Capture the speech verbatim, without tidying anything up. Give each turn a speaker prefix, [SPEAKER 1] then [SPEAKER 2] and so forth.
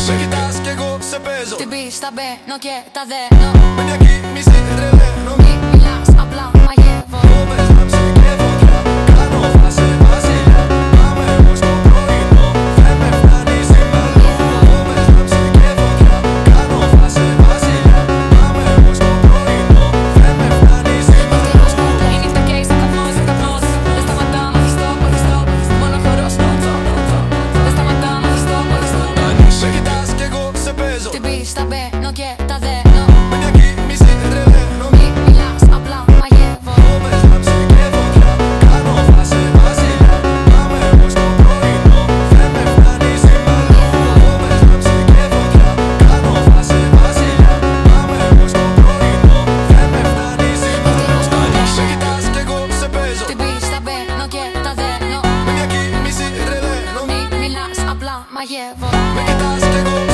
[SPEAKER 1] Σε κοιτάς κι εγώ σε παίζω.
[SPEAKER 2] Στην πίστα μπαίνω και τα δένω.
[SPEAKER 1] Με μια κίνηση τρελαίνω.
[SPEAKER 2] Μη μιλάς, απλά μαγεύω.
[SPEAKER 1] Κόβες λάμψη και φωτιά. Κάνω φάση βασιλιά. Πάμε εγώ στο πρωινό. Δεν με φτάνει σήμερα. Κόβες λάμψη και φωτιά. Κάνω φάση βασιλιά. Πάμε εγώ στο πρωινό. Δεν με φτάνει σήμερα.
[SPEAKER 2] Ευτυχώς που η νύχτα καίει σαν καπνός, σαν καπνός. Δεν σταματά, όχι stop, όχι stop. Μόνο χορός, no stop, no stop. Δεν σταματά, όχι stop, όχι stop.
[SPEAKER 1] Σε κοιτάς κι εγώ σε παίζω.
[SPEAKER 2] Στην πίστα μπαίνω και τα δένω.
[SPEAKER 1] Με μια κίνηση τρελαίνω.
[SPEAKER 2] Μη μιλάς, απλά μαγεύω.
[SPEAKER 1] Κόβες λάμψη και φωτιά. Κάνω φάση βασιλιά. Πάμε εγώ στο πρωινό. Δεν με φτάνει σήμερα. Κόβες λάμψη και φωτιά. Κάνω φάση βασιλιά. Πάμε εγώ στο πρωινό. Δεν με φτάνει σήμερα. Σε κοιτάς κι εγώ σε παίζω.
[SPEAKER 2] Στην πίστα μπαίνω και τα δένω.
[SPEAKER 1] Με μια κίνηση τρελαίνω.
[SPEAKER 2] Μη μιλάς, απλά μαγεύω.
[SPEAKER 1] Με κοιτάς κι εγώ